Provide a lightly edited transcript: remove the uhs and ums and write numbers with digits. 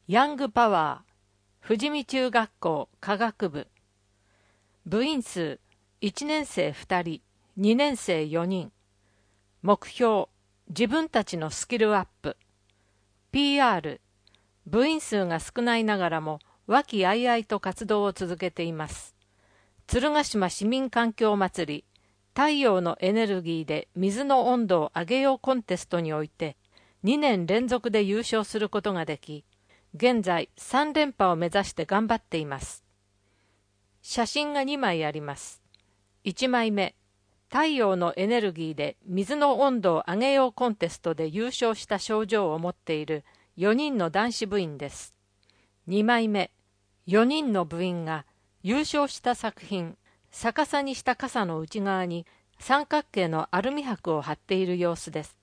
ヤングパワー富士見中学校科学部部員数1年生2人2年生4人目標自分たちのスキルアップ PR 部員数が少ないながらも和気あいあいと活動を続けています。鶴ヶ島市民環境まつり太陽のエネルギーで水の温度を上げようコンテストにおいて2年連続で優勝することができ、現在3連覇を目指して頑張っています。写真が2枚あります。1枚目、太陽のエネルギーで水の温度を上げようコンテストで優勝した賞状を持っている4人の男子部員です。2枚目、4人の部員が優勝した作品、逆さにした傘の内側に三角形のアルミ箔を貼っている様子です。